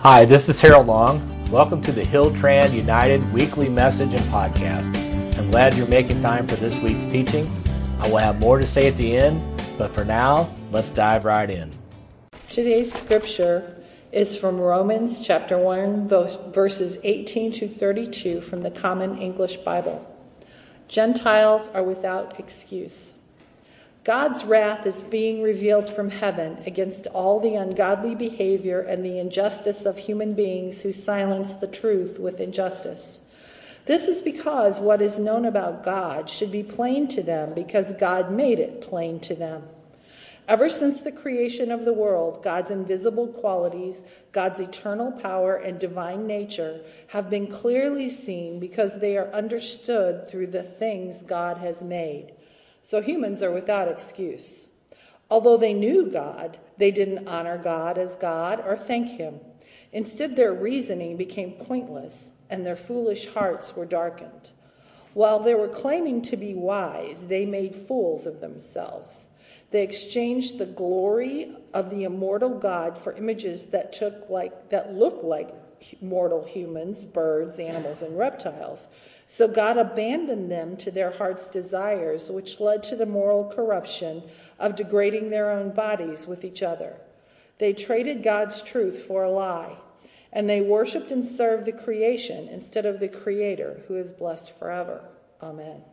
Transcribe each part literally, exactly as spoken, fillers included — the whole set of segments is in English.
Hi, this is Harold Long. Welcome to the Hilltran United weekly message and podcast. I'm glad you're making time for this week's teaching. I will have more to say at the end, but for now, let's dive right in. Today's scripture is from Romans chapter one, verses eighteen to thirty-two from the Common English Bible. Gentiles are without excuse. God's wrath is being revealed from heaven against all the ungodly behavior and the injustice of human beings who silence the truth with injustice. This is because what is known about God should be plain to them because God made it plain to them. Ever since the creation of the world, God's invisible qualities, God's eternal power and divine nature have been clearly seen because they are understood through the things God has made. So humans are without excuse. Although they knew God, they didn't honor God as God or thank him. Instead, their reasoning became pointless and their foolish hearts were darkened. While they were claiming to be wise, they made fools of themselves. They exchanged the glory of the immortal God for images that took like that looked like mortal humans, birds, animals, and reptiles. So God abandoned them to their heart's desires, which led to the moral corruption of degrading their own bodies with each other. They traded God's truth for a lie, and they worshipped and served the creation instead of the Creator, who is blessed forever. Amen.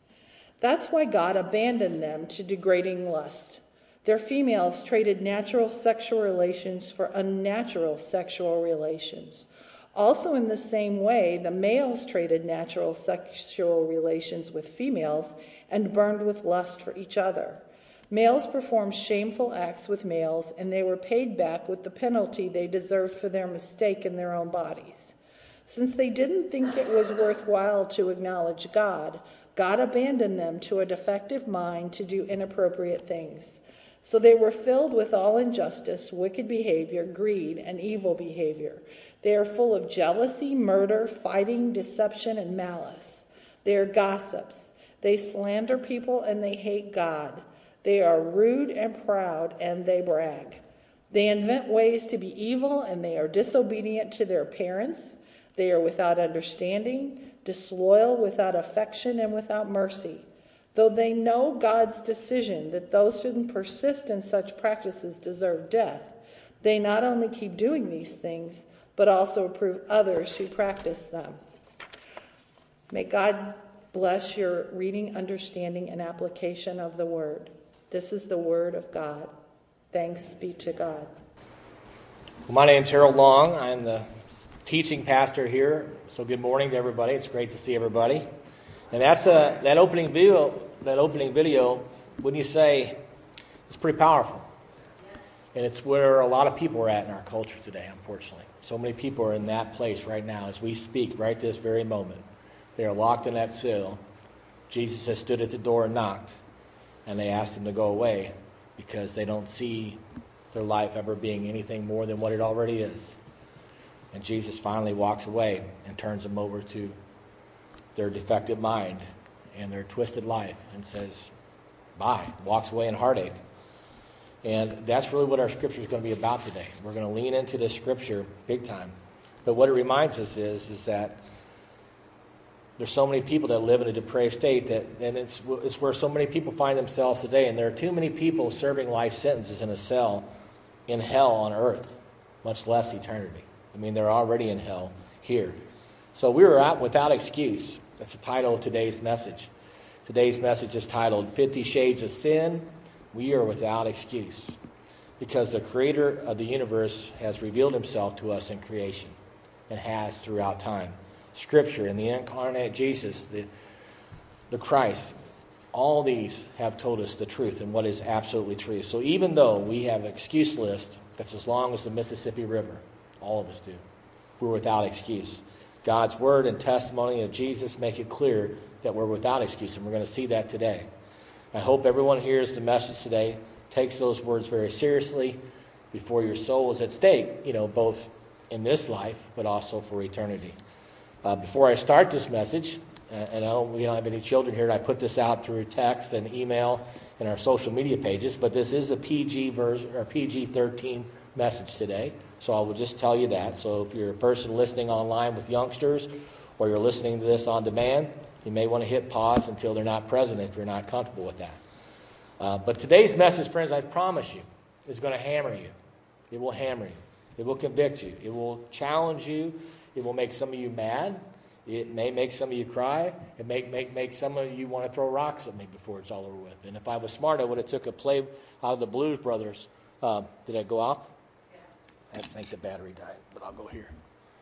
That's why God abandoned them to degrading lust. Their females traded natural sexual relations for unnatural sexual relations. Also in the same way, the males traded natural sexual relations with females and burned with lust for each other. Males performed shameful acts with males, and they were paid back with the penalty they deserved for their mistake in their own bodies. Since they didn't think it was worthwhile to acknowledge God, God abandoned them to a defective mind to do inappropriate things. So they were filled with all injustice, wicked behavior, greed, and evil behavior. They are full of jealousy, murder, fighting, deception, and malice. They are gossips. They slander people and they hate God. They are rude and proud and they brag. They invent ways to be evil and they are disobedient to their parents. They are without understanding, disloyal, without affection, and without mercy. Though they know God's decision that those who persist in such practices deserve death, they not only keep doing these things, but also approve others who practice them. May God bless your reading, understanding, and application of the Word. This is the Word of God. Thanks be to God. Well, my name is Harold Long. I'm the teaching pastor here. So good morning to everybody. It's great to see everybody. And that's a, that opening video, that opening video, wouldn't you say, it's pretty powerful. And it's where a lot of people are at in our culture today, unfortunately. So many people are in that place right now as we speak, right this very moment. They are locked in that cell. Jesus has stood at the door and knocked, and they asked him to go away because they don't see their life ever being anything more than what it already is. And Jesus finally walks away and turns them over to their defective mind and their twisted life and says, bye, walks away in heartache. And that's really what our scripture is going to be about today. We're going to lean into this scripture big time. But what it reminds us is, is that there's so many people that live in a depraved state that, and it's, it's where so many people find themselves today. And there are too many people serving life sentences in a cell in hell on earth, much less eternity. I mean, they're already in hell here. So we are out without excuse. That's the title of today's message. Today's message is titled Fifty Shades of Sin. We are without excuse because the creator of the universe has revealed himself to us in creation and has throughout time. Scripture and the incarnate Jesus, the, the Christ, all these have told us the truth and what is absolutely true. So even though we have an excuse list that's as long as the Mississippi River, all of us do, we're without excuse. God's word and testimony of Jesus make it clear that we're without excuse, and we're going to see that today. I hope everyone hears the message today, takes those words very seriously before your soul is at stake, you know, both in this life, but also for eternity. Uh, before I start this message, uh, and I don't, we don't have any children here, and I put this out through text and email in our social media pages, but this is a P G version or P G thirteen message today. So I will just tell you that. So if you're a person listening online with youngsters, or you're listening to this on demand, you may want to hit pause until they're not present if you're not comfortable with that. Uh, but today's message, friends, I promise you, is going to hammer you. It will hammer you. It will convict you. It will challenge you. It will make some of you mad. It may make some of you cry. It may make, make some of you want to throw rocks at me before it's all over with. And if I was smart, I would have took a play out of the Blues Brothers. Um, did I go off? I think the battery died, but I'll go here.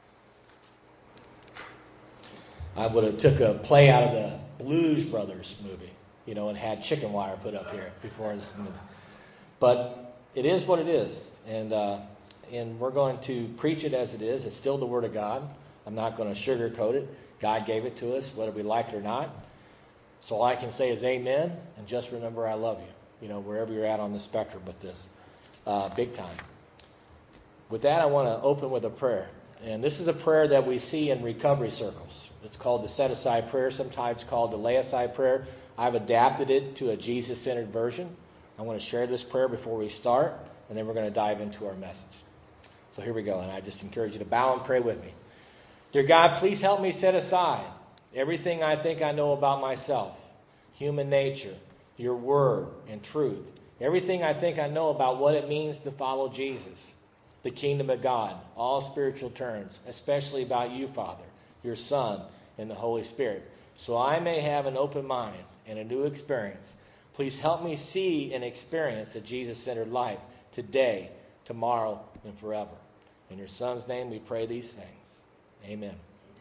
I would have took a play out of the Blues Brothers movie, you know, and had chicken wire put up here before this movie. But it is what it is, and uh, and we're going to preach it as it is. It's still the Word of God. I'm not going to sugarcoat it. God gave it to us, whether we like it or not. So all I can say is amen, and just remember I love you, you know, wherever you're at on the spectrum with this, uh, big time. With that, I want to open with a prayer. And this is a prayer that we see in recovery circles. It's called the set-aside prayer, sometimes called the lay-aside prayer. I've adapted it to a Jesus-centered version. I want to share this prayer before we start, and then we're going to dive into our message. So here we go, and I just encourage you to bow and pray with me. Dear God, please help me set aside everything I think I know about myself, human nature, your word, and truth. Everything I think I know about what it means to follow Jesus, the kingdom of God, all spiritual terms, especially about you, Father, your Son, and the Holy Spirit, so I may have an open mind and a new experience. Please help me see and experience a Jesus-centered life today, tomorrow, and forever. In your Son's name we pray these things. Amen.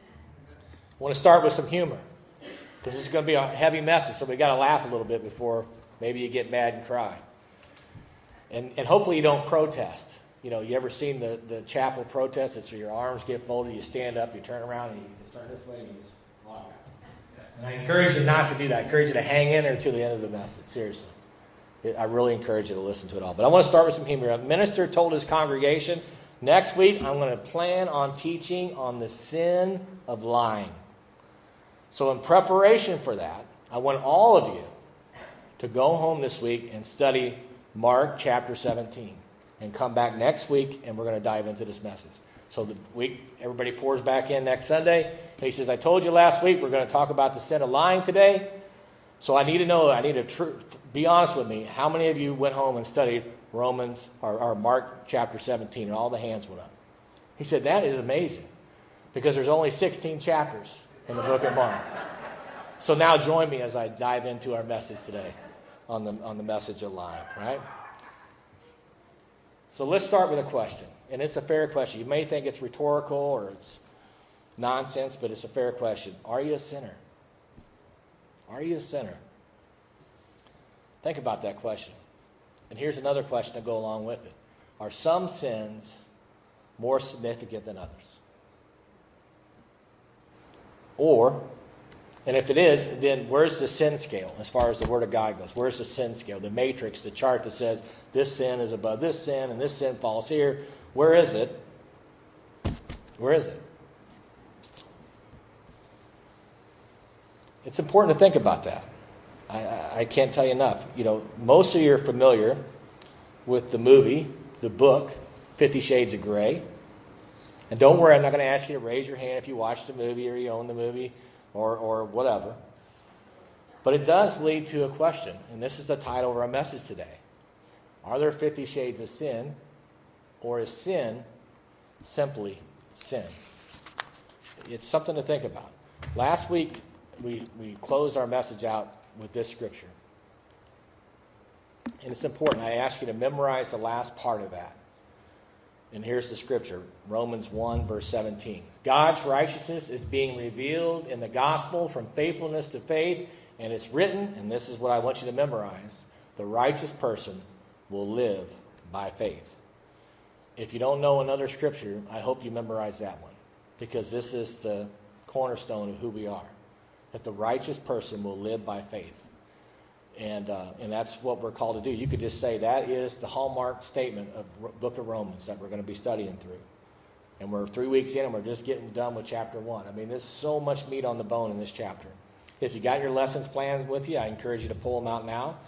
I want to start with some humor, because this is going to be a heavy message, so we got to laugh a little bit before maybe you get mad and cry. And, and hopefully you don't protest. You know, you ever seen the, the chapel protest? It's where your arms get folded, you stand up, you turn around, and you just turn this way, and you just walk out. And I encourage you not to do that. I encourage you to hang in there until the end of the message. Seriously. I really encourage you to listen to it all. But I want to start with some humor. A minister told his congregation, next week I'm going to plan on teaching on the sin of lying. So in preparation for that, I want all of you to go home this week and study Mark chapter seventeen. And come back next week, and we're going to dive into this message. So the week, everybody pours back in next Sunday. And he says, I told you last week we're going to talk about the sin of lying today. So I need to know, I need to tr- be honest with me, how many of you went home and studied Romans or, or Mark chapter seventeen, and all the hands went up? He said, that is amazing, because there's only sixteen chapters in the book of Mark. So now join me as I dive into our message today on the on the message of lying, right? So let's start with a question, and it's a fair question. You may think it's rhetorical or it's nonsense, but it's a fair question. Are you a sinner? Are you a sinner? Think about that question. And here's another question to go along with it. Are some sins more significant than others? Or, and if it is, then where's the sin scale as far as the Word of God goes? Where's the sin scale? The matrix, the chart that says this sin is above this sin and this sin falls here. Where is it? Where is it? It's important to think about that. I, I, I can't tell you enough. You know, most of you are familiar with the movie, the book, Fifty Shades of Grey. And don't worry, I'm not going to ask you to raise your hand if you watched the movie or you own the movie. Or, or whatever. But it does lead to a question, and this is the title of our message today. Are there fifty shades of sin, or is sin simply sin? It's something to think about. Last week, we, we closed our message out with this scripture. And it's important. I ask you to memorize the last part of that. And here's the scripture, Romans one, verse seventeen. God's righteousness is being revealed in the gospel from faithfulness to faith, and it's written, and this is what I want you to memorize, the righteous person will live by faith. If you don't know another scripture, I hope you memorize that one, because this is the cornerstone of who we are, that the righteous person will live by faith. And uh, and that's what we're called to do. You could just say that is the hallmark statement of the book of Romans that we're going to be studying through. And we're three weeks in and we're just getting done with chapter one. I mean, there's so much meat on the bone in this chapter. If you got your lessons planned with you, I encourage you to pull them out now.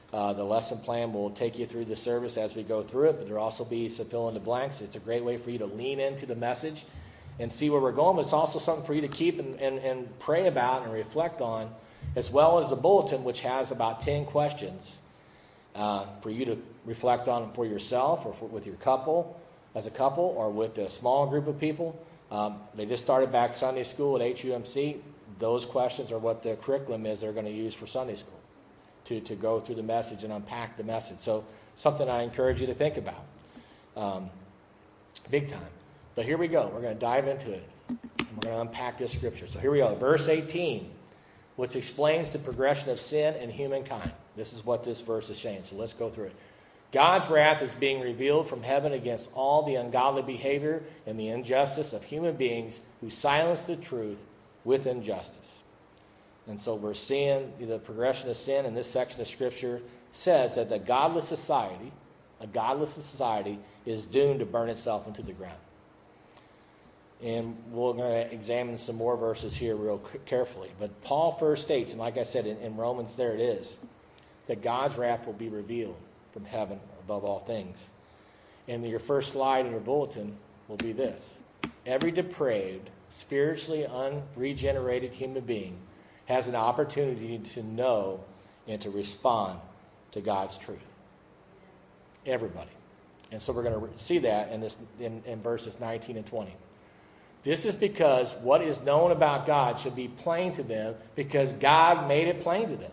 Uh, the lesson plan will take you through the service as we go through it, but there'll also be some fill in the blanks. It's a great way for you to lean into the message and see where we're going, but it's also something for you to keep and, and, and pray about and reflect on, as well as the bulletin, which has about ten questions uh, for you to reflect on for yourself or for, with your couple, as a couple, or with a small group of people. Um, they just started back Sunday school at H U M C. Those questions are what the curriculum is they're going to use for Sunday school to, to go through the message and unpack the message. So something I encourage you to think about. Um, big time. But here we go. We're going to dive into it. And we're going to unpack this scripture. So here we go. Verse eighteen, which explains the progression of sin in humankind. This is what this verse is saying. So let's go through it. God's wrath is being revealed from heaven against all the ungodly behavior and the injustice of human beings who silence the truth with injustice. And so we're seeing the progression of sin in this section of Scripture says that the godless society, a godless society, is doomed to burn itself into the ground. And we're going to examine some more verses here real carefully. But Paul first states, and like I said in, in Romans, there it is, that God's wrath will be revealed from heaven above all things. And your first slide in your bulletin will be this. Every depraved, spiritually unregenerated human being has an opportunity to know and to respond to God's truth. Everybody. And so we're going to see that in this in, in verses nineteen and twenty. This is because what is known about God should be plain to them because God made it plain to them.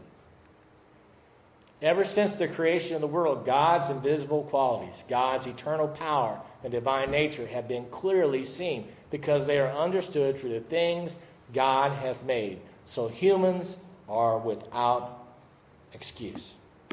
Ever since the creation of the world, God's invisible qualities, God's eternal power and divine nature have been clearly seen because they are understood through the things God has made. So humans are without excuse.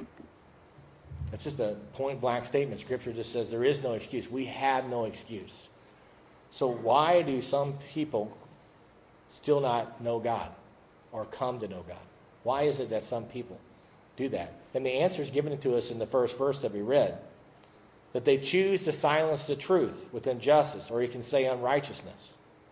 That's just a point-blank statement. Scripture just says there is no excuse. We have no excuse. So why do some people still not know God or come to know God? Why is it that some people do that? And the answer is given to us in the first verse that we read. That they choose to silence the truth with injustice, or you can say unrighteousness.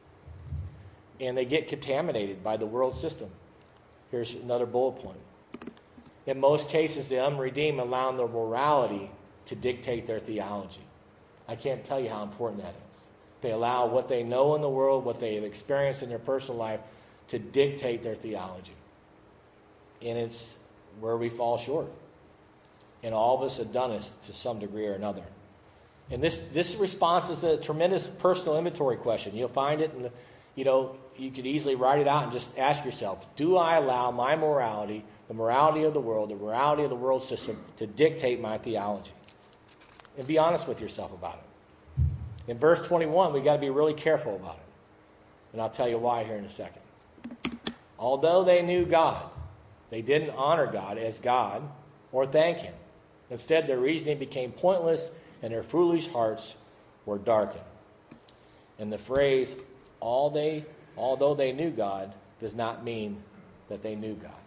And they get contaminated by the world system. Here's another bullet point. In most cases, the unredeemed allow their morality to dictate their theology. I can't tell you how important that is. They allow what they know in the world, what they have experienced in their personal life, to dictate their theology. And it's where we fall short. And all of us have done it to some degree or another. And this, this response is a tremendous personal inventory question. You'll find it in the, you know, you could easily write it out and just ask yourself, do I allow my morality, the morality of the world, the morality of the world system to dictate my theology? And be honest with yourself about it. In verse twenty-one, we've got to be really careful about it. And I'll tell you why here in a second. Although they knew God, they didn't honor God as God or thank Him. Instead, their reasoning became pointless and their foolish hearts were darkened. And the phrase, all they, although they knew God, does not mean that they knew God.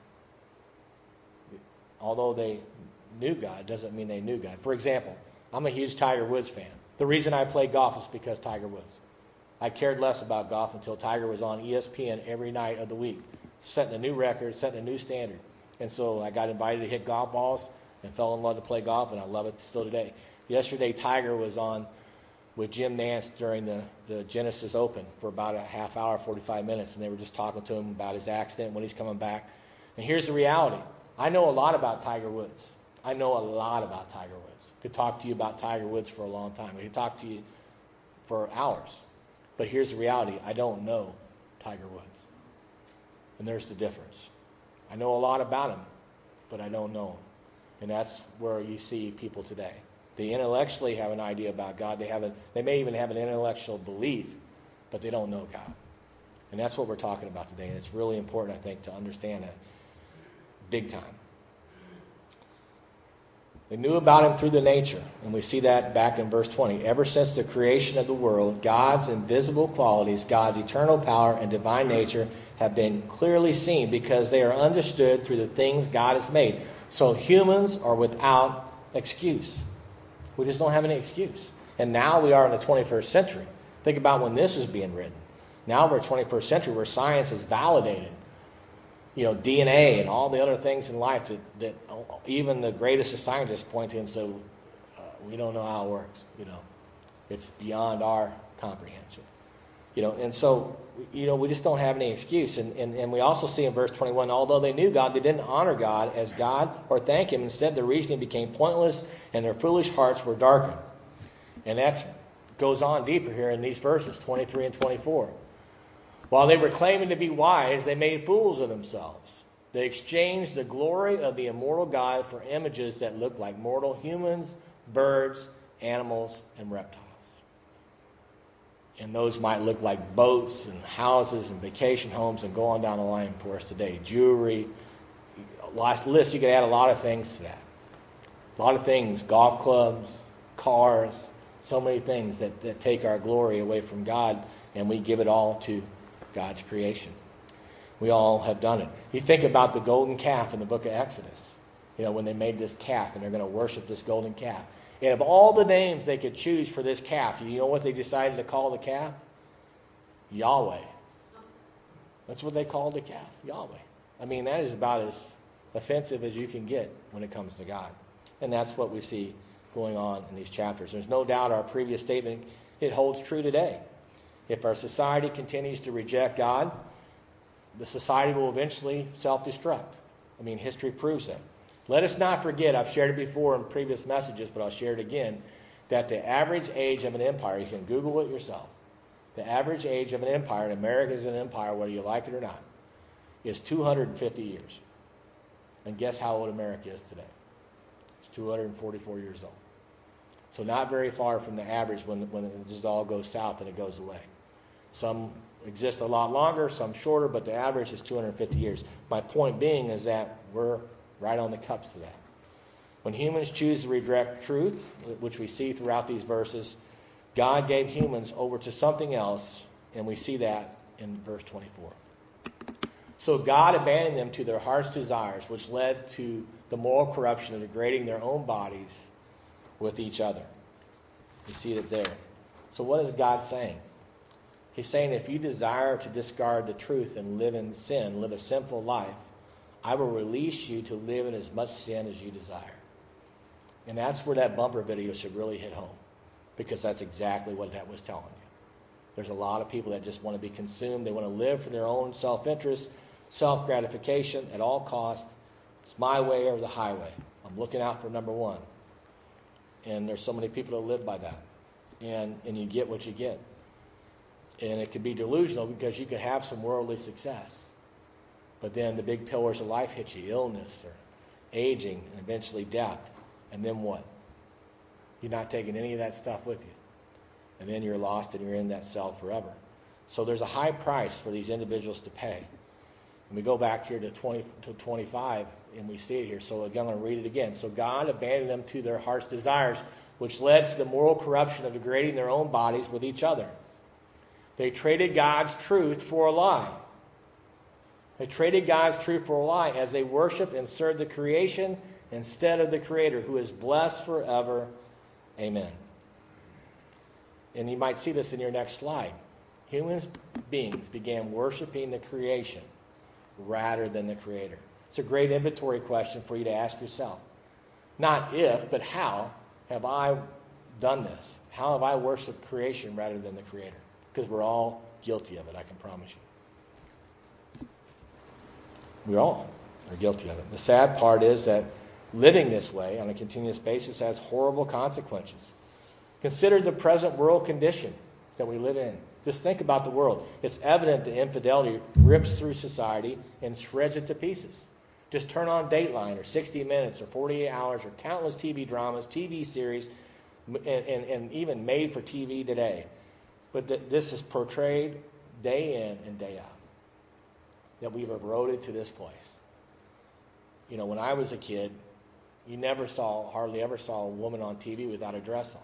Although they knew God doesn't mean they knew God. For example, I'm a huge Tiger Woods fan. The reason I play golf is because Tiger Woods. I cared less about golf until Tiger was on E S P N every night of the week, setting a new record, setting a new standard. And so I got invited to hit golf balls and fell in love to play golf, and I love it still today. Yesterday, Tiger was on with Jim Nance during the, the Genesis Open for about a half hour, forty-five minutes, and they were just talking to him about his accident, when he's coming back. And here's the reality. I know a lot about Tiger Woods. I know a lot about Tiger Woods. I could talk to you about Tiger Woods for a long time. I could talk to you for hours. But here's the reality. I don't know Tiger Woods. And there's the difference. I know a lot about him, but I don't know him. And that's where you see people today. They intellectually have an idea about God. They have a, they may even have an intellectual belief, but they don't know God. And that's what we're talking about today. And it's really important, I think, to understand that big time. They knew about Him through the nature. And we see that back in verse twenty. Ever since the creation of the world, God's invisible qualities, God's eternal power and divine nature have been clearly seen because they are understood through the things God has made. So humans are without excuse. We just don't have any excuse. And now we are in the twenty-first century. Think about when this is being written. Now we're twenty-first century where science has validated you know, D N A and all the other things in life that, that even the greatest of scientists point to and say, uh, we don't know how it works. You know, it's beyond our comprehension. You know, and so, you know, we just don't have any excuse. And, and, and we also see in verse twenty-one, although they knew God, they didn't honor God as God or thank Him. Instead, their reasoning became pointless and their foolish hearts were darkened. And that goes on deeper here in these verses, twenty-three and twenty-four. While they were claiming to be wise, they made fools of themselves. They exchanged the glory of the immortal God for images that looked like mortal humans, birds, animals, and reptiles. And those might look like boats and houses and vacation homes and go on down the line for us today. Jewelry, last list, you could add a lot of things to that. A lot of things, golf clubs, cars, so many things that, that take our glory away from God, and we give it all to God's creation. We all have done it. You think about the golden calf in the book of Exodus. You know, when they made this calf and they're going to worship this golden calf. And of all the names they could choose for this calf, you know what they decided to call the calf? Yahweh. That's what they called the calf, Yahweh. I mean, that is about as offensive as you can get when it comes to God. And that's what we see going on in these chapters. There's no doubt our previous statement, it holds true today. If our society continues to reject God, the society will eventually self-destruct. I mean, history proves that. Let us not forget, I've shared it before in previous messages, but I'll share it again, that the average age of an empire, you can Google it yourself, the average age of an empire, and America is an empire, whether you like it or not, is two hundred fifty years. And guess how old America is today? It's two hundred forty-four years old. So not very far from the average when, when it just all goes south and it goes away. Some exist a lot longer, some shorter, but the average is two hundred fifty years. My point being is that we're right on the cups of that. When humans choose to reject truth, which we see throughout these verses, God gave humans over to something else, and we see that in verse twenty-four. So God abandoned them to their heart's desires, which led to the moral corruption of degrading their own bodies with each other. You see it there. So what is God saying? He's saying if you desire to discard the truth and live in sin, live a sinful life, I will release you to live in as much sin as you desire. And that's where that bumper video should really hit home, because that's exactly what that was telling you. There's a lot of people that just want to be consumed. They want to live for their own self-interest, self-gratification at all costs. It's my way or the highway. I'm looking out for number one. And there's so many people that live by that. And, and you get what you get. And it could be delusional because you could have some worldly success. But then the big pillars of life hit you, illness or aging and eventually death. And then what? You're not taking any of that stuff with you. And then you're lost and you're in that cell forever. So there's a high price for these individuals to pay. And we go back here to twenty to twenty-five and we see it here. So again, I'm going to read it again. So God abandoned them to their heart's desires, which led to the moral corruption of degrading their own bodies with each other. They traded God's truth for a lie. They traded God's truth for a lie as they worshiped and served the creation instead of the Creator, who is blessed forever. Amen. And you might see this in your next slide. Human beings began worshiping the creation rather than the Creator. It's a great inventory question for you to ask yourself. Not if, but how have I done this? How have I worshiped creation rather than the Creator? Because we're all guilty of it, I can promise you. We all are guilty of it. The sad part is that living this way on a continuous basis has horrible consequences. Consider the present world condition that we live in. Just think about the world. It's evident that infidelity rips through society and shreds it to pieces. Just turn on Dateline or sixty minutes or forty-eight hours or countless T V dramas, T V series, and, and, and even made for T V today. But th- this is portrayed day in and day out. That we've eroded to this place. You know, when I was a kid, you never saw, hardly ever saw a woman on T V without a dress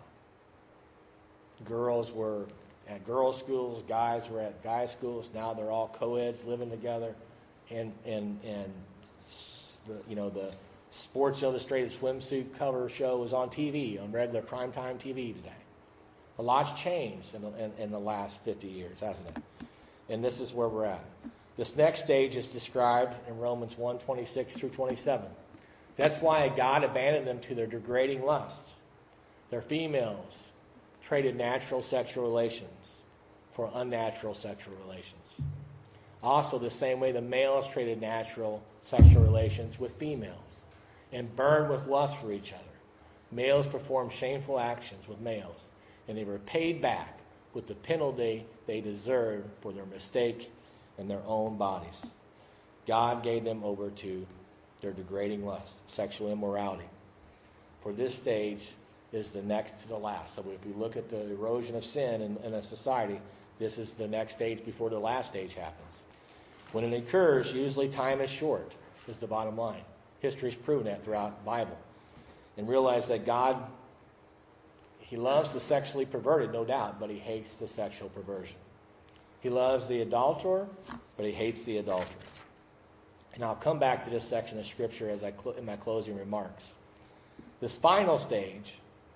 on. Girls were at girls' schools, guys were at guys' schools. Now they're all co-eds living together. And, and, and the, you know, the Sports Illustrated swimsuit cover show was on T V, on regular primetime T V today. A lot's changed in the, in, in the last fifty years, hasn't it? And this is where we're at. This next stage is described in Romans one twenty-six through twenty-seven. That's why God abandoned them to their degrading lusts. Their females traded natural sexual relations for unnatural sexual relations. Also, the same way the males traded natural sexual relations with females and burned with lust for each other. Males performed shameful actions with males, and they were paid back with the penalty they deserved for their mistake in their own bodies. God gave them over to their degrading lust, sexual immorality. For this stage is the next to the last. So if we look at the erosion of sin in, in a society, this is the next stage before the last stage happens. When it occurs, usually time is short, is the bottom line. History's proven that throughout the Bible. And realize that God, He loves the sexually perverted, no doubt, but He hates the sexual perversion. He loves the adulterer, but He hates the adulterer. And I'll come back to this section of Scripture as I cl- in my closing remarks. This final stage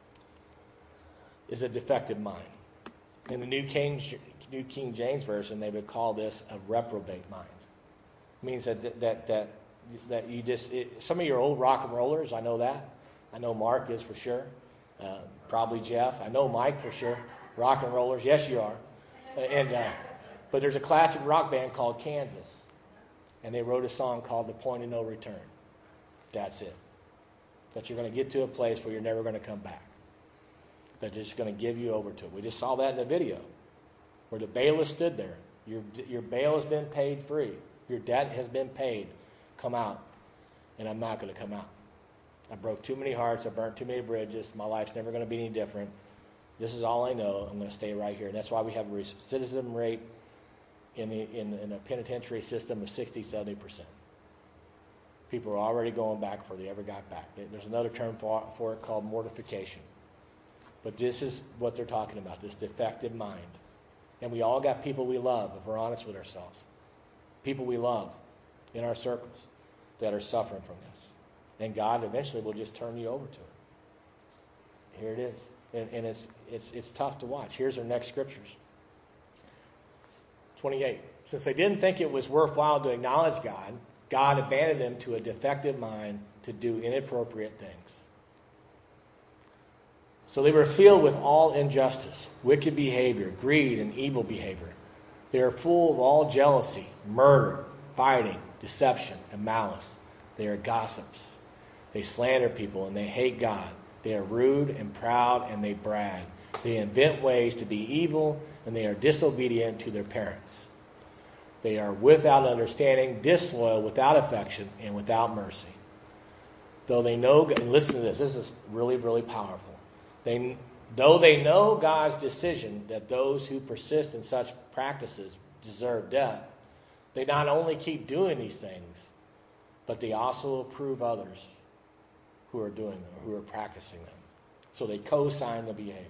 is a defective mind. In the New King, New King James Version, they would call this a reprobate mind. It means that that that that you just it, some of your old rock and rollers, I know that. I know Mark is for sure. Uh, probably Jeff. I know Mike for sure. Rock and rollers, yes you are. And uh, but there's a classic rock band called Kansas, and they wrote a song called "The Point of No Return." That's it. That you're going to get to a place where you're never going to come back. That they're just going to give you over to it. We just saw that in the video, where the bailiff stood there. Your your bail has been paid free. Your debt has been paid. Come out, and I'm not going to come out. I broke too many hearts. I burnt too many bridges. My life's never going to be any different. This is all I know. I'm going to stay right here. And that's why we have a recidivism rate in the in, in a penitentiary system of sixty, seventy percent. People are already going back before they ever got back. There's another term for, for it called mortification. But this is what they're talking about, this defective mind. And we all got people we love, if we're honest with ourselves. People we love in our circles that are suffering from this. And God eventually will just turn you over to it. Here it is. And, and it's it's it's tough to watch. Here's our next scriptures. twenty-eight. Since they didn't think it was worthwhile to acknowledge God, God abandoned them to a defective mind to do inappropriate things. So they were filled with all injustice, wicked behavior, greed, and evil behavior. They are full of all jealousy, murder, fighting, deception, and malice. They are gossips. They slander people and they hate God. They are rude and proud and they brag. They invent ways to be evil and they are disobedient to their parents. They are without understanding, disloyal, without affection, and without mercy. Though they know, and listen to this, this is really, really powerful. They, though they know God's decision that those who persist in such practices deserve death, they not only keep doing these things, but they also approve others who are doing them, who are practicing them. So they co-sign the behavior.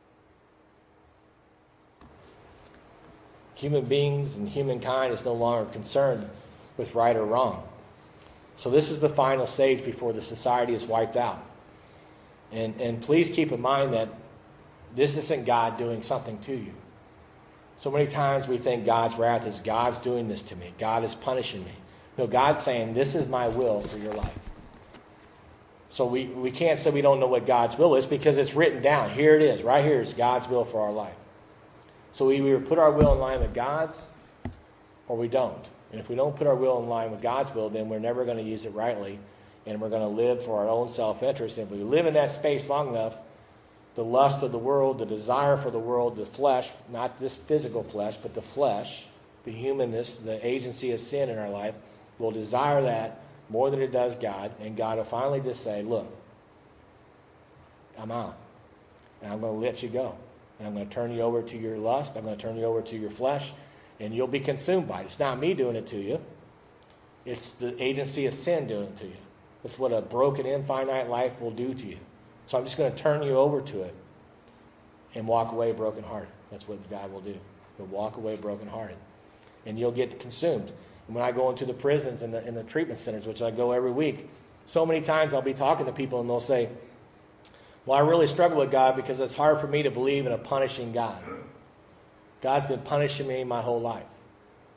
Human beings and humankind is no longer concerned with right or wrong. So this is the final stage before the society is wiped out. And, and please keep in mind that this isn't God doing something to you. So many times we think God's wrath is God's doing this to me. God is punishing me. No, God's saying this is my will for your life. So we, we can't say we don't know what God's will is because it's written down. Here it is. Right here is God's will for our life. So we either put our will in line with God's or we don't. And if we don't put our will in line with God's will, then we're never going to use it rightly. And we're going to live for our own self-interest. And if we live in that space long enough, the lust of the world, the desire for the world, the flesh, not this physical flesh, but the flesh, the humanness, the agency of sin in our life, will desire that more than it does God. And God will finally just say, look, I'm out. And I'm going to let you go. And I'm going to turn you over to your lust. I'm going to turn you over to your flesh. And you'll be consumed by it. It's not me doing it to you. It's the agency of sin doing it to you. It's what a broken, infinite life will do to you. So I'm just going to turn you over to it and walk away brokenhearted. That's what God will do. He'll walk away brokenhearted. And you'll get consumed. And when I go into the prisons and the, and the treatment centers, which I go every week, so many times I'll be talking to people and they'll say, well, I really struggle with God because it's hard for me to believe in a punishing God. God's been punishing me my whole life.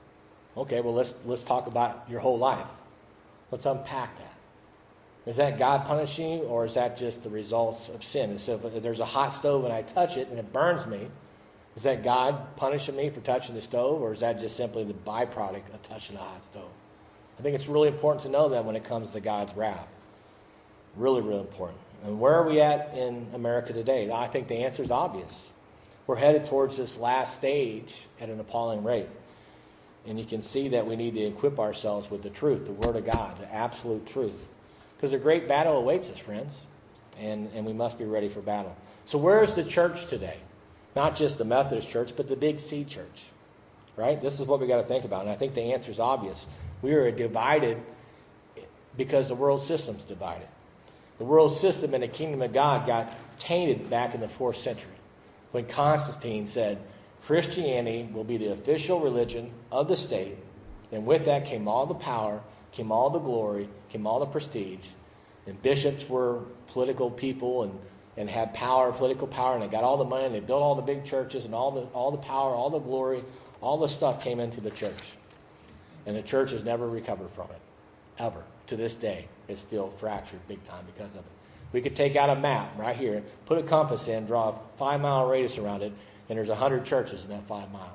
Okay, well, let's let's talk about your whole life. Let's unpack that. Is that God punishing you, or is that just the results of sin? And so if there's a hot stove and I touch it and it burns me, is that God punishing me for touching the stove, or is that just simply the byproduct of touching a hot stove? I think it's really important to know that when it comes to God's wrath. Really, really important. And where are we at in America today? I think the answer is obvious. We're headed towards this last stage at an appalling rate. And you can see that we need to equip ourselves with the truth, the Word of God, the absolute truth. Because a great battle awaits us, friends. And, and we must be ready for battle. So where is the church today? Not just the Methodist church, but the Big C church. Right? This is what we got to think about. And I think the answer is obvious. We are divided because the world system's divided. The world system and the kingdom of God got tainted back in the fourth century when Constantine said Christianity will be the official religion of the state, and with that came all the power, came all the glory, came all the prestige, and bishops were political people and, and had power, political power, and they got all the money, and they built all the big churches, and all the all the power, all the glory, all the stuff came into the church. And the church has never recovered from it, ever. To this day, it's still fractured big time because of it. We could take out a map right here, put a compass in, draw a five-mile radius around it, and there's a hundred churches in that five miles.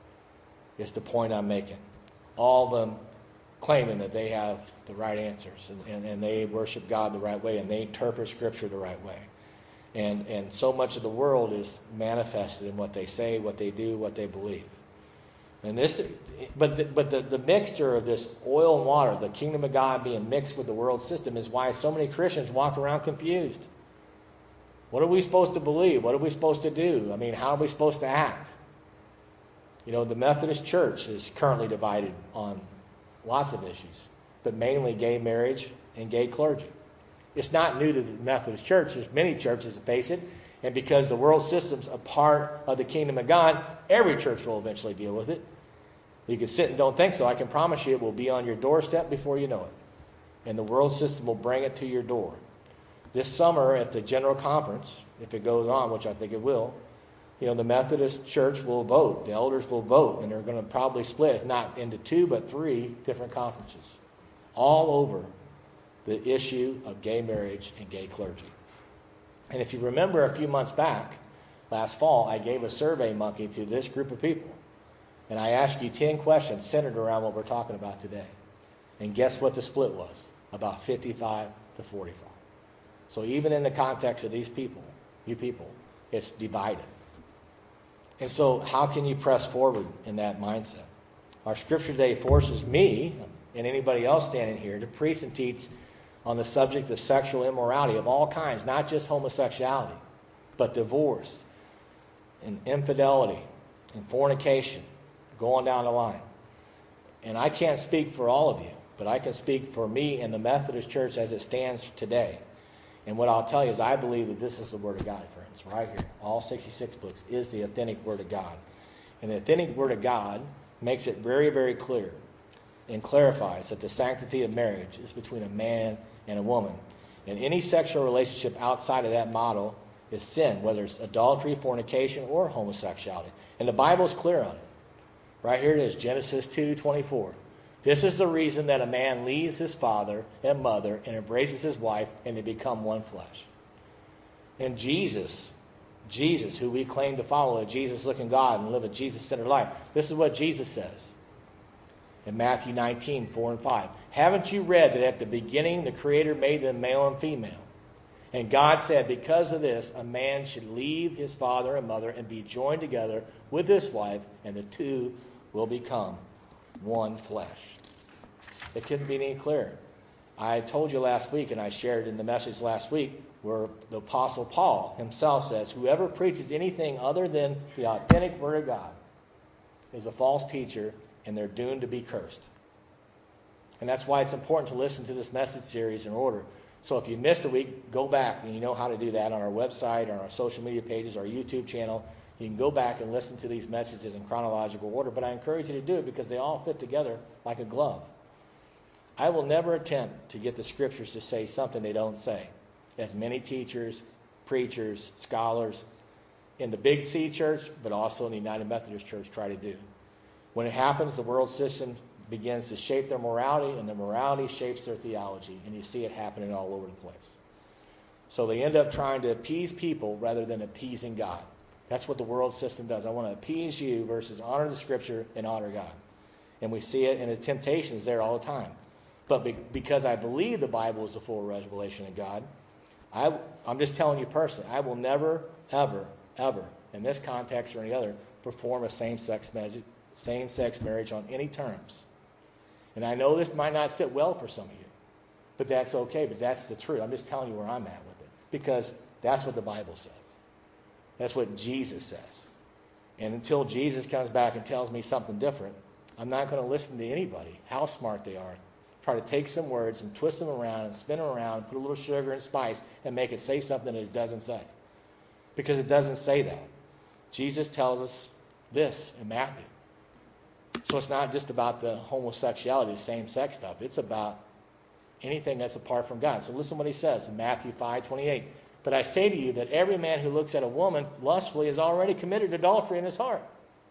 It's the point I'm making. All of them claiming that they have the right answers, and, and, and they worship God the right way, and they interpret Scripture the right way. And, and so much of the world is manifested in what they say, what they do, what they believe. And this, but the, but the, the mixture of this oil and water, the kingdom of God being mixed with the world system, is why so many Christians walk around confused. What are we supposed to believe? What are we supposed to do? I mean, how are we supposed to act? You know, the Methodist Church is currently divided on lots of issues, but mainly gay marriage and gay clergy. It's not new to the Methodist Church. There's many churches that face it. And because the world system's a part of the kingdom of God, every church will eventually deal with it. You can sit and don't think so. I can promise you it will be on your doorstep before you know it. And the world system will bring it to your door. This summer at the General Conference, if it goes on, which I think it will, you know, the Methodist Church will vote. The elders will vote. And they're going to probably split, not into two, but three different conferences. All over the issue of gay marriage and gay clergy. And if you remember a few months back, last fall, I gave a survey monkey to this group of people. And I asked you ten questions centered around what we're talking about today. And guess what the split was? About fifty-five to forty-five. So even in the context of these people, you people, it's divided. And so how can you press forward in that mindset? Our scripture today forces me and anybody else standing here to preach and teach on the subject of sexual immorality of all kinds, not just homosexuality, but divorce and infidelity and fornication, going down the line. And I can't speak for all of you, but I can speak for me and the Methodist Church as it stands today. And what I'll tell you is I believe that this is the Word of God, friends, right here. All sixty-six books is the authentic Word of God. And the authentic Word of God makes it very, very clear and clarifies that the sanctity of marriage is between a man and a woman. And any sexual relationship outside of that model is sin, whether it's adultery, fornication, or homosexuality. And the Bible is clear on it. Right here it is, Genesis two twenty-four. This is the reason that a man leaves his father and mother and embraces his wife, and they become one flesh. And Jesus, Jesus, who we claim to follow, a Jesus-looking God and live a Jesus-centered life, this is what Jesus says in Matthew nineteen, four and five. Haven't you read that at the beginning the Creator made them male and female? And God said, because of this, a man should leave his father and mother and be joined together with his wife, and the two will become one flesh. It couldn't be any clearer. I told you last week, and I shared in the message last week, where the Apostle Paul himself says, whoever preaches anything other than the authentic Word of God is a false teacher, and they're doomed to be cursed. And that's why it's important to listen to this message series in order. So if you missed a week, go back, and you know how to do that on our website, on our social media pages, our YouTube channel. You can go back and listen to these messages in chronological order, but I encourage you to do it because they all fit together like a glove. I will never attempt to get the scriptures to say something they don't say, as many teachers, preachers, scholars in the Big C Church, but also in the United Methodist Church try to do. When it happens, the world system begins to shape their morality, and the morality shapes their theology, and you see it happening all over the place. So they end up trying to appease people rather than appeasing God. That's what the world system does. I want to appease you versus honor the Scripture and honor God. And we see it, and the temptation's there all the time. But be, because I believe the Bible is the full revelation of God, I, I'm just telling you personally, I will never, ever, ever, in this context or any other, perform a same-sex marriage, same-sex marriage on any terms. And I know this might not sit well for some of you, but that's okay. But that's the truth. I'm just telling you where I'm at with it, because that's what the Bible says. That's what Jesus says. And until Jesus comes back and tells me something different, I'm not going to listen to anybody, how smart they are. Try to take some words and twist them around and spin them around, put a little sugar and spice, and make it say something that it doesn't say. Because it doesn't say that. Jesus tells us this in Matthew. So it's not just about the homosexuality, the same-sex stuff. It's about anything that's apart from God. So listen to what he says in Matthew five twenty-eight. But I say to you that every man who looks at a woman lustfully has already committed adultery in his heart.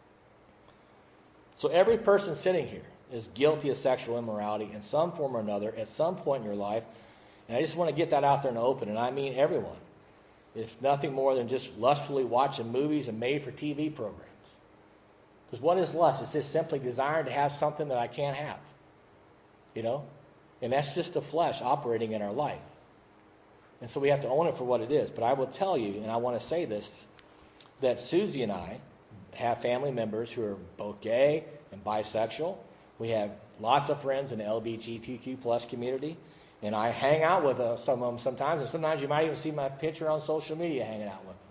So every person sitting here is guilty of sexual immorality in some form or another at some point in your life. And I just want to get that out there in the open, and I mean everyone. If nothing more than just lustfully watching movies and made-for-T V programs. Because what is lust? It's just simply desiring to have something that I can't have. You know? And that's just the flesh operating in our life. And so we have to own it for what it is. But I will tell you, and I want to say this, that Susie and I have family members who are both gay and bisexual. We have lots of friends in the L G B T Q plus community. And I hang out with uh, some of them sometimes. And sometimes you might even see my picture on social media hanging out with them.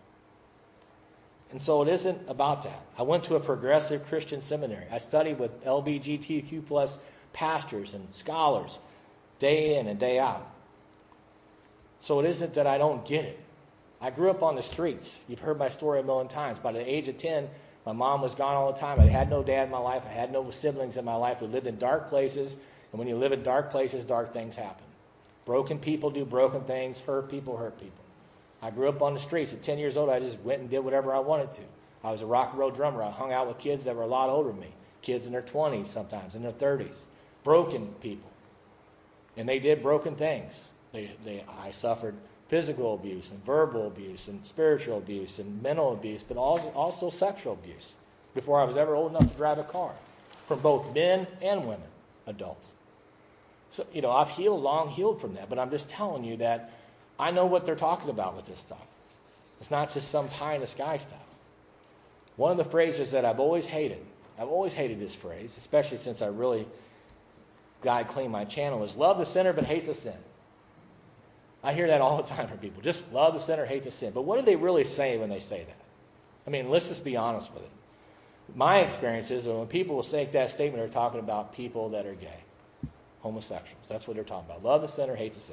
And so it isn't about that. I went to a progressive Christian seminary. I studied with L G B T Q plus pastors and scholars day in and day out. So it isn't that I don't get it. I grew up on the streets. You've heard my story a million times. By the age of ten, my mom was gone all the time. I had no dad in my life. I had no siblings in my life. We lived in dark places. And when you live in dark places, dark things happen. Broken people do broken things. Hurt people hurt people. I grew up on the streets. At ten years old, I just went and did whatever I wanted to. I was a rock and roll drummer. I hung out with kids that were a lot older than me. Kids in their twenties sometimes, in their thirties. Broken people. And they did broken things. They, they, I suffered physical abuse and verbal abuse and spiritual abuse and mental abuse, but also, also sexual abuse before I was ever old enough to drive a car from both men and women, adults. So, you know, I've healed, long healed from that, but I'm just telling you that I know what they're talking about with this stuff. It's not just some pie in the sky stuff. One of the phrases that I've always hated, I've always hated this phrase, especially since I really God cleaned my channel, is love the sinner but hate the sin. I hear that all the time from people. Just love the sinner, hate the sin. But what do they really say when they say that? I mean, let's just be honest with it. My experience is that when people will say that statement, they're talking about people that are gay, homosexuals. That's what they're talking about. Love the sinner, hate the sin.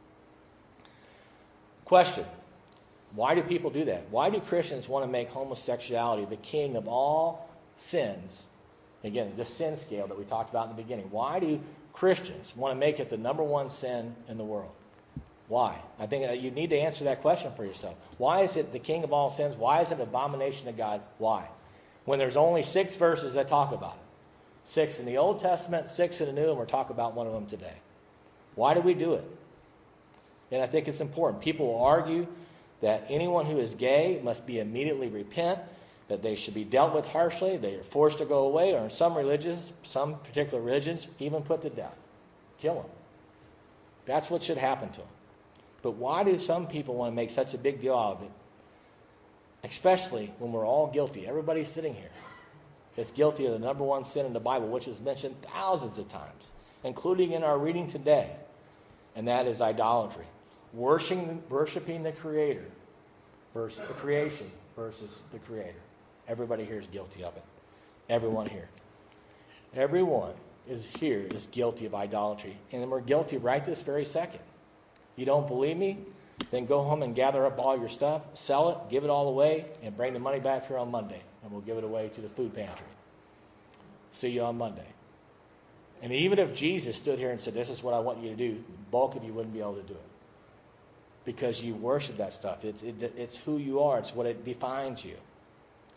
Question. Why do people do that? Why do Christians want to make homosexuality the king of all sins? Again, the sin scale that we talked about in the beginning. Why do Christians want to make it the number one sin in the world? Why? I think you need to answer that question for yourself. Why is it the king of all sins? Why is it an abomination to God? Why? When there's only six verses that talk about it. Six in the Old Testament, six in the New, and we're talking about one of them today. Why do we do it? And I think it's important. People will argue that anyone who is gay must be immediately repent, that they should be dealt with harshly, they are forced to go away, or in some religions, some particular religions, even put to death. Kill them. That's what should happen to them. But why do some people want to make such a big deal out of it? Especially when we're all guilty. Everybody sitting here is guilty of the number one sin in the Bible, which is mentioned thousands of times, including in our reading today, and that is idolatry. Worshiping, worshiping the Creator versus the creation versus the Creator. Everybody here is guilty of it. Everyone here. Everyone is here is guilty of idolatry. And we're guilty right this very second. You don't believe me? Then go home and gather up all your stuff, sell it, give it all away, and bring the money back here on Monday. And we'll give it away to the food pantry. See you on Monday. And even if Jesus stood here and said, this is what I want you to do, the bulk of you wouldn't be able to do it. Because you worship that stuff. It's, it, it's who you are. It's what it defines you.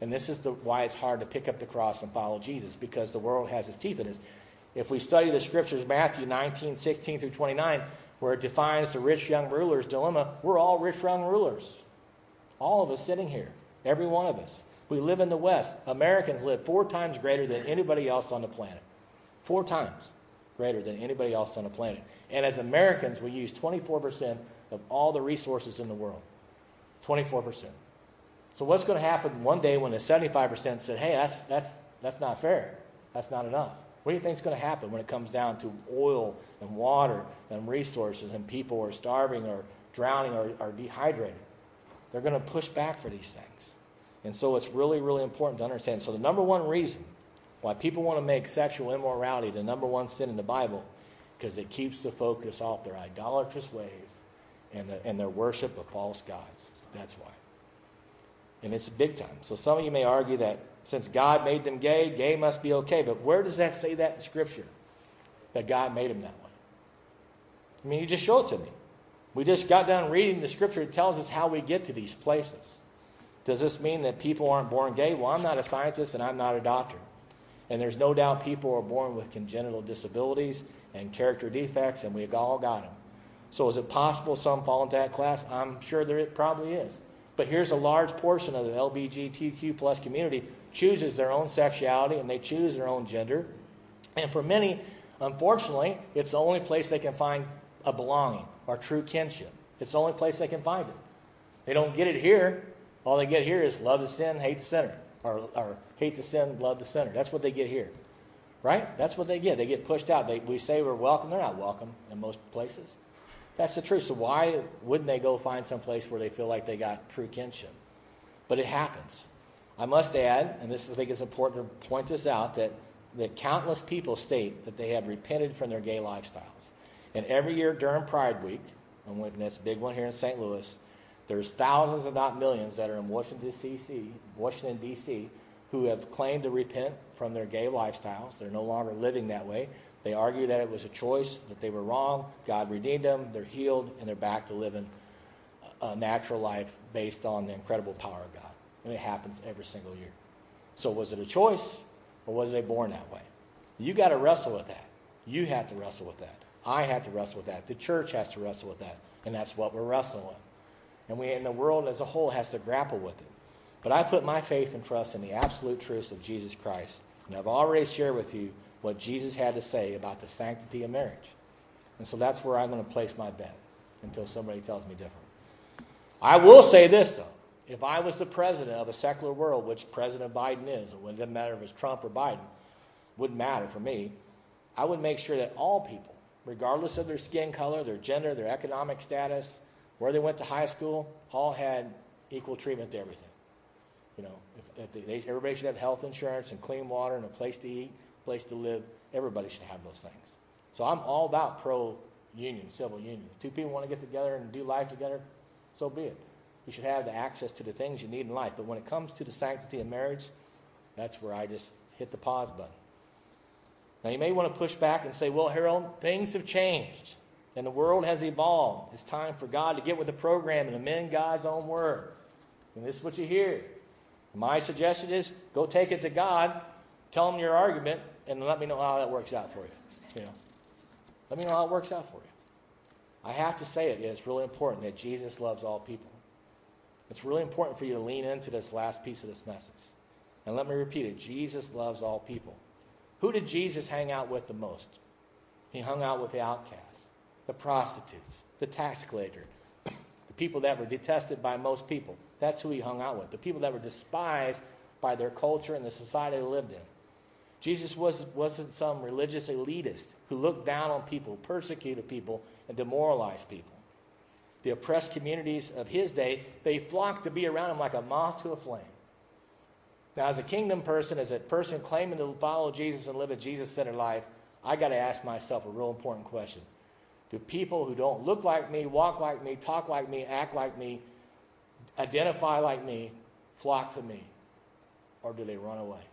And this is the, why it's hard to pick up the cross and follow Jesus, because the world has its teeth in it. If we study the scriptures, Matthew nineteen, sixteen through twenty-nine, where it defines the rich young ruler's dilemma, we're all rich young rulers. All of us sitting here, every one of us. We live in the West. Americans live four times greater than anybody else on the planet. Four times greater than anybody else on the planet. And as Americans, we use twenty-four percent of all the resources in the world. twenty-four percent. So what's going to happen one day when the seventy-five percent said, hey, that's that's that's not fair. That's not enough. What do you think is going to happen when it comes down to oil and water and resources and people are starving or drowning or, or dehydrated? They're going to push back for these things. And so it's really, really important to understand. So the number one reason why people want to make sexual immorality the number one sin in the Bible, because it keeps the focus off their idolatrous ways and, the, and their worship of false gods. That's why. And it's big time. So some of you may argue that since God made them gay, gay must be okay. But where does that say that in Scripture? That God made them that way? I mean, you just show it to me. We just got done reading the Scripture. It tells us how we get to these places. Does this mean that people aren't born gay? Well, I'm not a scientist and I'm not a doctor. And there's no doubt people are born with congenital disabilities and character defects, and we've all got them. So is it possible some fall into that class? I'm sure there it probably is. But here's a large portion of the L G B T Q plus community chooses their own sexuality and they choose their own gender. And for many, unfortunately, it's the only place they can find a belonging or true kinship. It's the only place they can find it. They don't get it here. All they get here is love the sin, hate the sinner. Or, or hate the sin, love the sinner. That's what they get here. Right? That's what they get. They get pushed out. They, we say we're welcome. They're not welcome in most places. That's the truth. So why wouldn't they go find some place where they feel like they got true kinship? But it happens. I must add, and this I think is important to point this out, that, that countless people state that they have repented from their gay lifestyles. And every year during Pride Week, and that's a big one here in Saint Louis, there's thousands, if not millions, that are in Washington, D C, Washington, D C, who have claimed to repent from their gay lifestyles. They're no longer living that way. They argue that it was a choice, that they were wrong. God redeemed them. They're healed, and they're back to living a natural life based on the incredible power of God. And it happens every single year. So was it a choice, or was they born that way? You got to wrestle with that. You have to wrestle with that. I have to wrestle with that. The church has to wrestle with that. And that's what we're wrestling with. And we, and the world as a whole has to grapple with it. But I put my faith and trust in the absolute truths of Jesus Christ. And I've already shared with you what Jesus had to say about the sanctity of marriage. And so that's where I'm going to place my bet until somebody tells me different. I will say this, though. If I was the president of a secular world, which President Biden is, it doesn't matter if it's Trump or Biden, wouldn't matter for me, I would make sure that all people, regardless of their skin color, their gender, their economic status, where they went to high school, all had equal treatment to everything. You know, if, if they, they, everybody should have health insurance and clean water and a place to eat, a place to live. Everybody should have those things. So I'm all about pro-union, civil union. If two people want to get together and do life together, so be it. You should have the access to the things you need in life. But when it comes to the sanctity of marriage, that's where I just hit the pause button. Now you may want to push back and say, well, Harold, things have changed. And the world has evolved. It's time for God to get with the program and amend God's own word. And this is what you hear. My suggestion is go take it to God, tell him your argument, and let me know how that works out for you. You know, let me know how it works out for you. I have to say it. It's really important that Jesus loves all people. It's really important for you to lean into this last piece of this message. And let me repeat it. Jesus loves all people. Who did Jesus hang out with the most? He hung out with the outcasts, the prostitutes, the tax collector, the people that were detested by most people. That's who he hung out with. The people that were despised by their culture and the society they lived in. Jesus was, wasn't some religious elitist who looked down on people, persecuted people, and demoralized people. The oppressed communities of his day, they flocked to be around him like a moth to a flame. Now, as a kingdom person, as a person claiming to follow Jesus and live a Jesus-centered life, I got to ask myself a real important question. Do people who don't look like me, walk like me, talk like me, act like me, identify like me, flock to me? Or do they run away?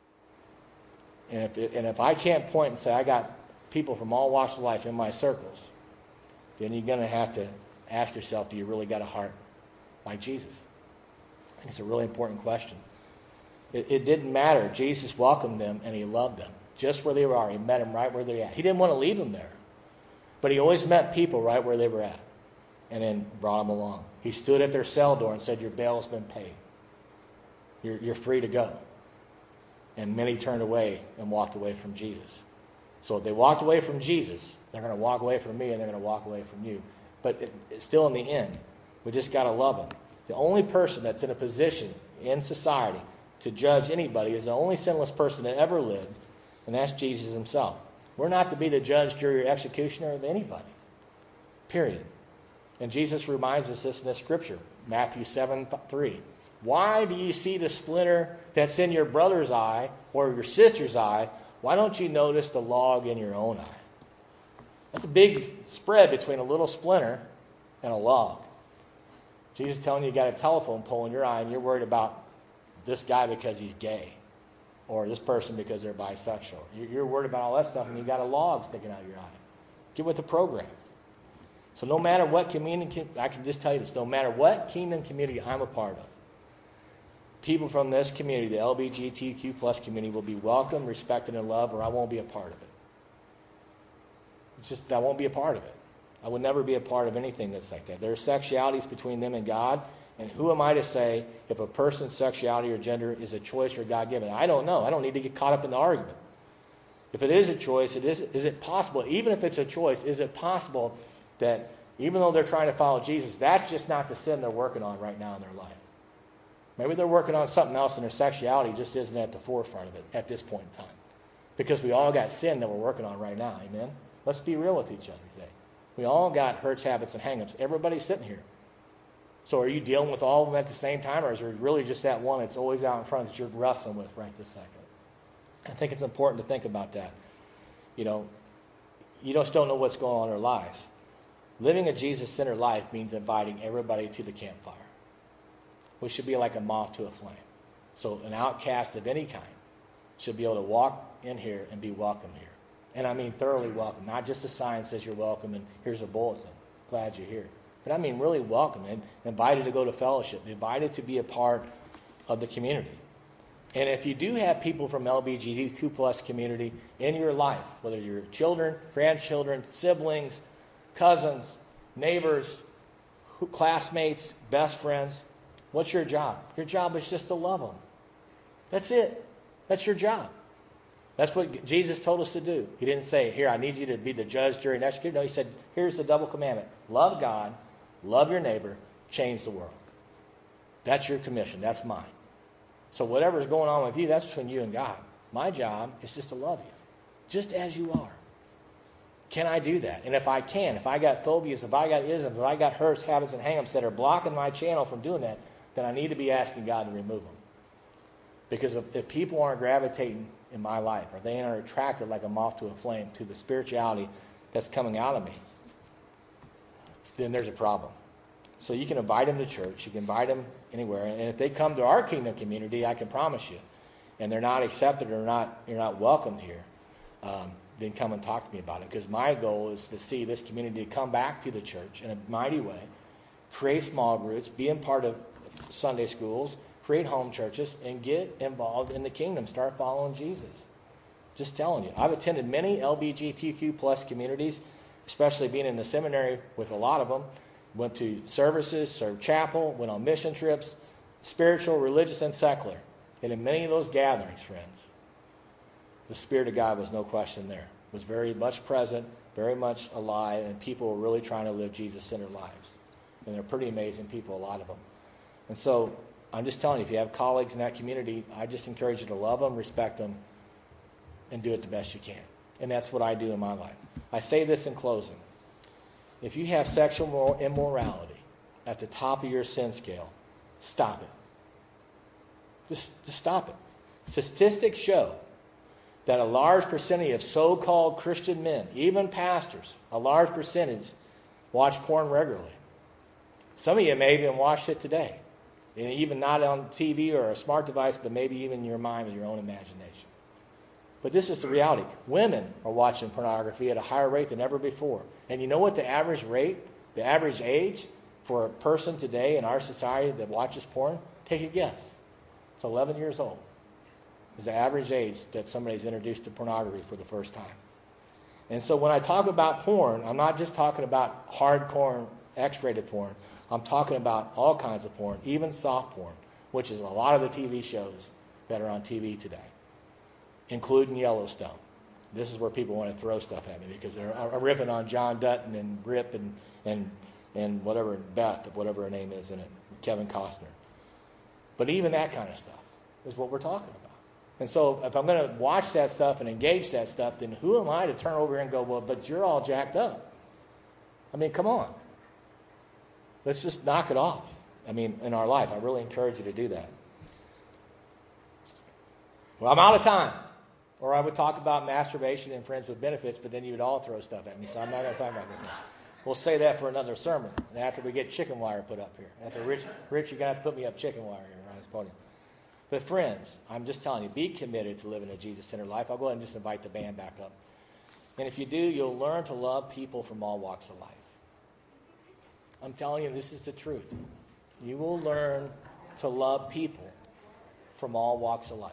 And if, it, and if I can't point and say I got people from all walks of life in my circles, then you're going to have to ask yourself, do you really got a heart like Jesus? I think it's a really important question. It, it didn't matter. Jesus welcomed them and he loved them just where they were. He met them right where they're at. He didn't want to leave them there. But he always met people right where they were at and then brought them along. He stood at their cell door and said, your bail's been paid. You're, you're free to go. And many turned away and walked away from Jesus. So if they walked away from Jesus, they're going to walk away from me and they're going to walk away from you. But it, it's still in the end, we just got to love them. The only person that's in a position in society to judge anybody is the only sinless person that ever lived, and that's Jesus himself. We're not to be the judge, jury, or executioner of anybody. Period. And Jesus reminds us this in the scripture, Matthew seven three. Why do you see the splinter that's in your brother's eye or your sister's eye? Why don't you notice the log in your own eye? That's a big spread between a little splinter and a log. Jesus is telling you you got a telephone pole in your eye and you're worried about this guy because he's gay or this person because they're bisexual. You're worried about all that stuff and you got a log sticking out of your eye. Get with the program. So no matter what community, I can just tell you this, no matter what kingdom community I'm a part of, people from this community, the L G B T Q plus community, will be welcomed, respected, and loved, or I won't be a part of it. It's just, I won't be a part of it. I would never be a part of anything that's like that. There are sexualities between them and God, and who am I to say if a person's sexuality or gender is a choice or God-given? I don't know. I don't need to get caught up in the argument. If it is a choice, it is, is it possible, even if it's a choice, is it possible that even though they're trying to follow Jesus, that's just not the sin they're working on right now in their life? Maybe they're working on something else and their sexuality just isn't at the forefront of it at this point in time. Because we all got sin that we're working on right now, amen? Let's be real with each other today. We all got hurts, habits, and hang-ups. Everybody's sitting here. So are you dealing with all of them at the same time, or is there really just that one that's always out in front that you're wrestling with right this second? I think it's important to think about that. You know, you just don't know what's going on in their lives. Living a Jesus-centered life means inviting everybody to the campfire. We should be like a moth to a flame. So an outcast of any kind should be able to walk in here and be welcome here. And I mean thoroughly welcome. Not just a sign that says you're welcome and here's a bulletin. Glad you're here. But I mean really welcome and invited to go to fellowship. Invited to be a part of the community. And if you do have people from L G B T Q plus community in your life, whether you're children, grandchildren, siblings, cousins, neighbors, classmates, best friends, what's your job? Your job is just to love them. That's it. That's your job. That's what Jesus told us to do. He didn't say, here, I need you to be the judge, jury, and executioner. No, he said, here's the double commandment. Love God, love your neighbor, change the world. That's your commission. That's mine. So whatever's going on with you, that's between you and God. My job is just to love you, just as you are. Can I do that? And if I can, if I got phobias, if I got isms, if I got hurts, habits, and hang-ups that are blocking my channel from doing that, then I need to be asking God to remove them. Because if, if people aren't gravitating in my life, or they aren't attracted like a moth to a flame to the spirituality that's coming out of me, then there's a problem. So you can invite them to church, you can invite them anywhere, and if they come to our kingdom community, I can promise you, and they're not accepted or not, you're not welcomed here, um, then come and talk to me about it. Because my goal is to see this community come back to the church in a mighty way, create small groups, be a part of Sunday schools, create home churches, and get involved in the kingdom. Start following Jesus. Just telling you. I've attended many L G B T Q plus communities, especially being in the seminary with a lot of them. Went to services, served chapel, went on mission trips, spiritual, religious, and secular. And in many of those gatherings, friends, the Spirit of God was no question there. Was very much present, very much alive, and people were really trying to live Jesus-centered lives. And they're pretty amazing people, a lot of them. And so I'm just telling you, if you have colleagues in that community, I just encourage you to love them, respect them, and do it the best you can. And that's what I do in my life. I say this in closing. If you have sexual immorality at the top of your sin scale, stop it. Just, just stop it. Statistics show that a large percentage of so-called Christian men, even pastors, a large percentage, watch porn regularly. Some of you may even watched it today. And even not on T V or a smart device, but maybe even in your mind with your own imagination. But this is the reality. Women are watching pornography at a higher rate than ever before. And you know what the average rate, the average age for a person today in our society that watches porn? Take a guess. It's eleven years old. is the average age that somebody's introduced to pornography for the first time. And so when I talk about porn, I'm not just talking about hardcore X-rated porn. I'm talking about all kinds of porn, even soft porn, which is a lot of the T V shows that are on T V today, including Yellowstone. This is where people want to throw stuff at me because they're ripping on John Dutton and Rip and and and whatever Beth, whatever her name is in it, Kevin Costner. But even that kind of stuff is what we're talking about. And so if I'm going to watch that stuff and engage that stuff, then who am I to turn over and go, well, but you're all jacked up? I mean, come on. Let's just knock it off. I mean, in our life, I really encourage you to do that. Well, I'm out of time. Or I would talk about masturbation and friends with benefits, but then you would all throw stuff at me, so I'm not going to talk about this now. We'll say that for another sermon, and after we get chicken wire put up here. After Rich, Rich, you're going to have to put me up chicken wire here on this podium. But friends, I'm just telling you, be committed to living a Jesus-centered life. I'll go ahead and just invite the band back up. And if you do, you'll learn to love people from all walks of life. I'm telling you, this is the truth. You will learn to love people from all walks of life.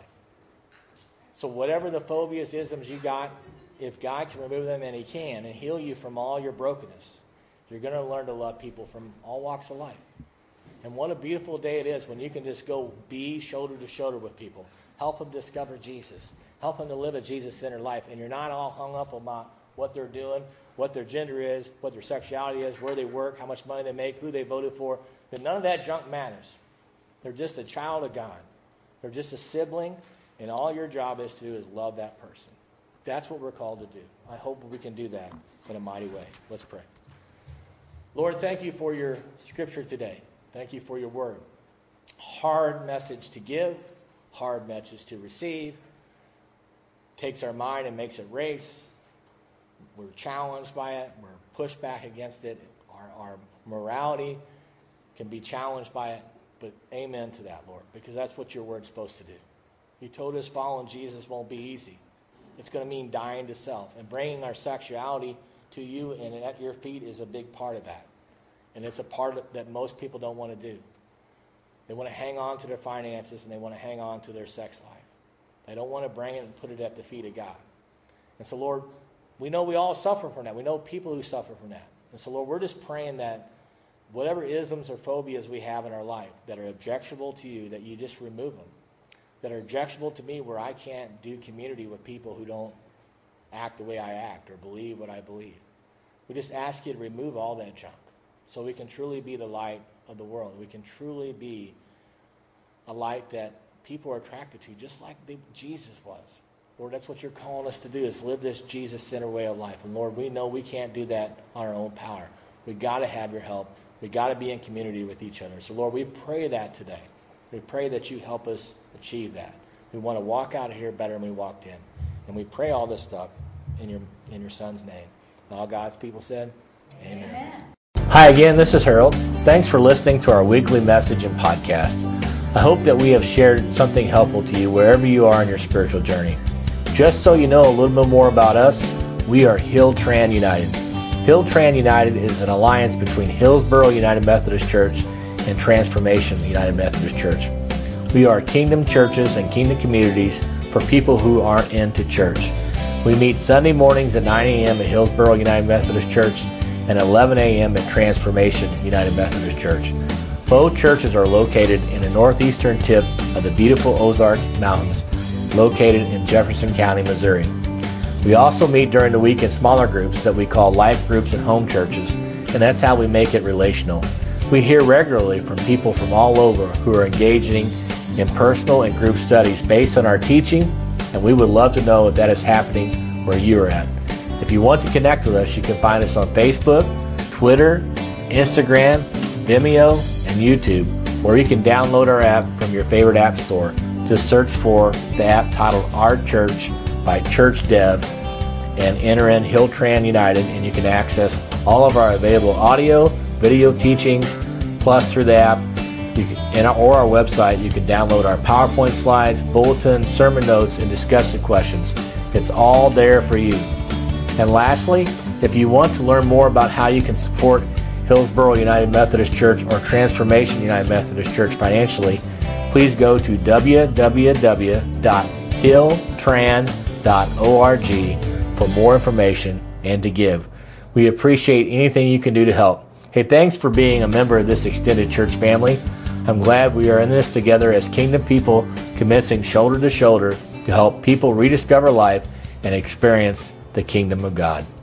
So whatever the phobias, isms you got, if God can remove them, and He can, and heal you from all your brokenness, you're going to learn to love people from all walks of life. And what a beautiful day it is when you can just go be shoulder to shoulder with people. Help them discover Jesus. Help them to live a Jesus-centered life. And you're not all hung up about what they're doing, what their gender is, what their sexuality is, where they work, how much money they make, who they voted for. But none of that junk matters. They're just a child of God. They're just a sibling. And all your job is to do is love that person. That's what we're called to do. I hope we can do that in a mighty way. Let's pray. Lord, thank you for your scripture today. Thank you for your word. Hard message to give, hard message to receive. Takes our mind and makes it race. We're challenged by it. We're pushed back against it. Our, our morality can be challenged by it. But amen to that, Lord, because that's what your word's supposed to do. You told us following Jesus won't be easy. It's going to mean dying to self. And bringing our sexuality to you and at your feet is a big part of that. And it's a part of, that most people don't want to do. They want to hang on to their finances and they want to hang on to their sex life. They don't want to bring it and put it at the feet of God. And so, Lord, we know we all suffer from that. We know people who suffer from that. And so, Lord, we're just praying that whatever isms or phobias we have in our life that are objectionable to you, that you just remove them. That are objectionable to me where I can't do community with people who don't act the way I act or believe what I believe. We just ask you to remove all that junk so we can truly be the light of the world. We can truly be a light that people are attracted to, just like Jesus was. Lord, that's what you're calling us to do, is live this Jesus-centered way of life. And Lord, we know we can't do that on our own power. We've got to have your help. We've got to be in community with each other. So Lord, we pray that today. We pray that you help us achieve that. We want to walk out of here better than we walked in. And we pray all this stuff in your in your Son's name. And all God's people said, Amen. Amen. Hi again, this is Harold. Thanks for listening to our weekly message and podcast. I hope that we have shared something helpful to you wherever you are in your spiritual journey. Just so you know a little bit more about us, we are Hilltran United. Hilltran United is an alliance between Hillsboro United Methodist Church and Transformation United Methodist Church. We are kingdom churches and kingdom communities for people who aren't into church. We meet Sunday mornings at nine a.m. at Hillsboro United Methodist Church and eleven a.m. at Transformation United Methodist Church. Both churches are located in the northeastern tip of the beautiful Ozark Mountains, located in Jefferson County, Missouri. We also meet during the week in smaller groups that we call life groups and home churches, and that's how we make it relational. We hear regularly from people from all over who are engaging in personal and group studies based on our teaching, and we would love to know if that is happening where you are at. If you want to connect with us, you can find us on Facebook, Twitter, Instagram, Vimeo, and YouTube, or you can download our app from your favorite app store. Just search for the app titled Our Church by Church Dev and enter in Hilltran United, and you can access all of our available audio, video teachings, plus through the app you can, and, or our website. You can download our PowerPoint slides, bulletins, sermon notes, and discussion questions. It's all there for you. And lastly, if you want to learn more about how you can support Hillsboro United Methodist Church or Transformation United Methodist Church financially, please go to w w w dot hilltran dot org for more information and to give. We appreciate anything you can do to help. Hey, thanks for being a member of this extended church family. I'm glad we are in this together as kingdom people, commencing shoulder to shoulder to help people rediscover life and experience the kingdom of God.